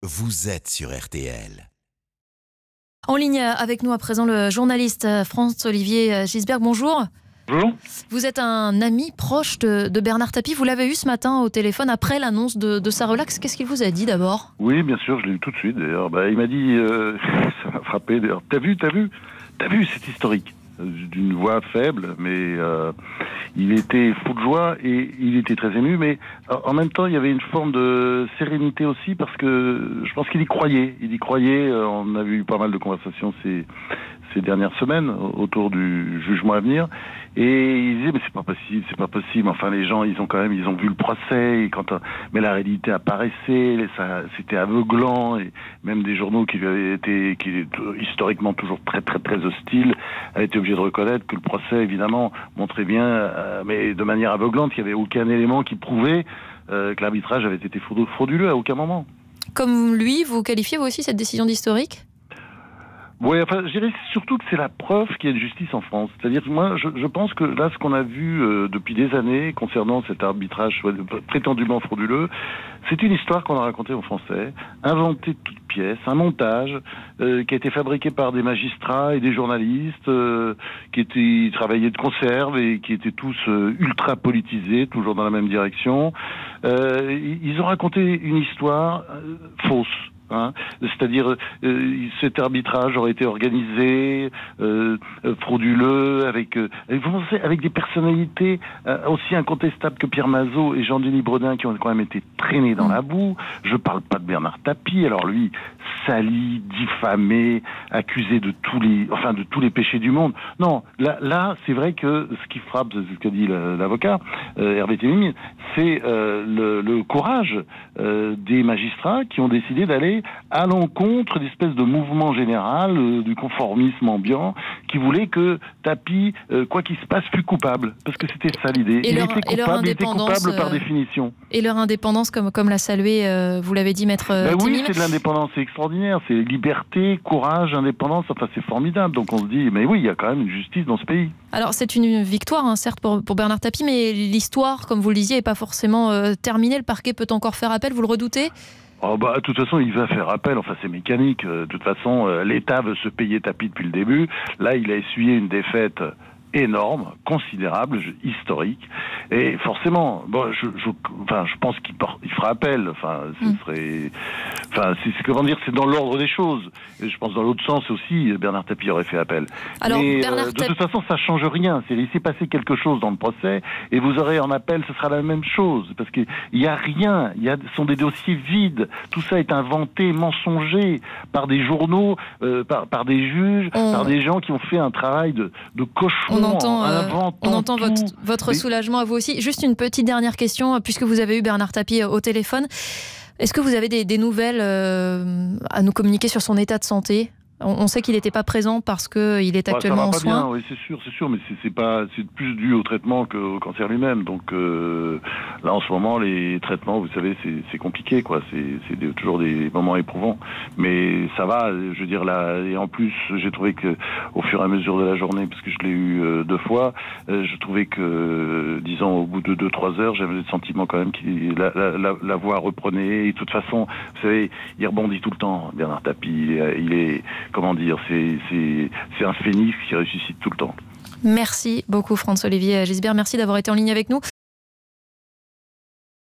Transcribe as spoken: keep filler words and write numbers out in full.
vous êtes sur R T L. En ligne avec nous à présent le journaliste Franz-Olivier Gisbert. Bonjour. Bonjour. Vous êtes un ami proche de, de Bernard Tapie. Vous l'avez eu ce matin au téléphone après l'annonce de, de sa relaxe. Qu'est-ce qu'il vous a dit d'abord ? Oui, bien sûr, je l'ai eu tout de suite d'ailleurs. Bah, il m'a dit, euh, ça m'a frappé d'ailleurs. T'as vu, t'as vu, t'as vu, c'est historique. D'une voix faible, mais euh, il était fou de joie et il était très ému. Mais en même temps, il y avait une forme de sérénité aussi parce que je pense qu'il y croyait. Il y croyait. On a eu pas mal de conversations ces ces dernières semaines autour du jugement à venir. Et il disait mais c'est pas possible, c'est pas possible. Enfin les gens ils ont quand même ils ont vu le procès et quand mais la réalité apparaissait, ça c'était aveuglant et même des journaux qui lui avaient été qui historiquement toujours très très très hostiles avaient été obligés de reconnaître que le procès évidemment montrait bien euh, mais de manière aveuglante qu'il y avait aucun élément qui prouvait euh, que l'arbitrage avait été frauduleux à aucun moment. Comme lui, vous qualifiez vous aussi cette décision d'historique ? Oui, enfin, je dirais surtout que c'est la preuve qu'il y a une justice en France. C'est-à-dire que moi, je, je pense que là, ce qu'on a vu euh, depuis des années concernant cet arbitrage prétendument frauduleux, c'est une histoire qu'on a racontée aux Français, inventée de toutes pièces, un montage euh, qui a été fabriqué par des magistrats et des journalistes euh, qui étaient travaillaient de conserve et qui étaient tous euh, ultra politisés, toujours dans la même direction. Euh, ils ont raconté une histoire euh, fausse. Hein, c'est-à-dire euh, cet arbitrage aurait été organisé euh, frauduleux avec euh, avec des personnalités euh, aussi incontestables que Pierre Mazeaud et Jean-Denis Bredin qui ont quand même été traînés dans la boue. Je parle pas de Bernard Tapie, alors lui sali, diffamé, accusé de tous les enfin de tous les péchés du monde. Non, là là c'est vrai que ce qui frappe, c'est ce qu'a dit l'avocat euh, Hervé Temimine, c'est euh, le, le courage euh, des magistrats qui ont décidé d'aller à l'encontre d'espèces de mouvement général, euh, du conformisme ambiant, qui voulait que Tapie, euh, quoi qu'il se passe, fût coupable. Parce que c'était ça l'idée. Et il, leur, était et leur coupable, il était coupable euh, par définition. Et leur indépendance, comme, comme l'a salué, euh, vous l'avez dit, maître ben Temimine. Oui, c'est de l'indépendance, c'est extraordinaire. C'est liberté, courage, indépendance, enfin c'est formidable. Donc on se dit, mais oui, il y a quand même une justice dans ce pays. Alors c'est une victoire, hein, certes, pour, pour Bernard Tapie, mais l'histoire, comme vous le disiez, n'est pas forcément euh, terminée. Le parquet peut encore faire appel, vous le redoutez ? Oh bah, de toute façon, il va faire appel. Enfin, c'est mécanique. De toute façon, euh, l'État veut se payer Tapie depuis le début. Là, il a essuyé une défaite énorme, considérable, historique. Et forcément, bon, je, je, enfin, je pense qu'il porte, il fera appel. Enfin, ce mmh. serait, enfin, c'est, comment dire, c'est dans l'ordre des choses. Et je pense dans l'autre sens aussi, Bernard Tapie aurait fait appel. Alors, Mais Bernard euh, de Tapie... toute façon, ça change rien. C'est il s'est passé quelque chose dans le procès, et vous aurez en appel, ce sera la même chose, parce qu'il y a rien. Il y a, ce sont des dossiers vides. Tout ça est inventé, mensongé par des journaux, euh, par, par des juges, on... par des gens qui ont fait un travail de, de cochon. On entend, en euh, on entend votre, votre soulagement à vous aussi. Juste une petite dernière question, puisque vous avez eu Bernard Tapie au téléphone. Est-ce que vous avez des, des nouvelles euh, à nous communiquer sur son état de santé ? On, on sait qu'il n'était pas présent parce qu'il est actuellement bah, en ça va pas soins. Bien, oui, c'est sûr, c'est sûr, mais c'est, c'est pas, c'est plus dû au traitement qu'au cancer lui-même. Donc euh, là, en ce moment, les traitements, vous savez, c'est, c'est compliqué, quoi. C'est, c'est des, toujours des moments éprouvants, mais ça va. Je veux dire là, et en plus, j'ai trouvé que au fur et à mesure de la journée, parce que je l'ai eu euh, deux fois, euh, je trouvais que, euh, disons, au bout de deux, trois heures, j'avais le sentiment quand même qu'il la, la, la, la voix reprenait. Et de toute façon, vous savez, il rebondit tout le temps. Bernard Tapie, il est comment dire, c'est, c'est, c'est un phénix qui ressuscite tout le temps. Merci beaucoup Franz-Olivier Gisbert, merci d'avoir été en ligne avec nous.